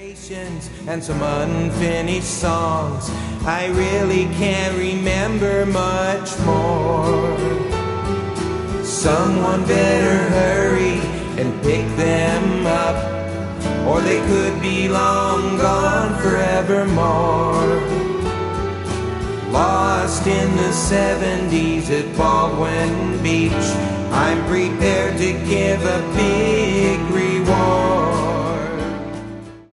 And some unfinished songs. I really can't remember much more. Someone better hurry and pick them up, or they could be long gone forevermore. Lost in the 70s at Baldwin Beach, I'm prepared to give a big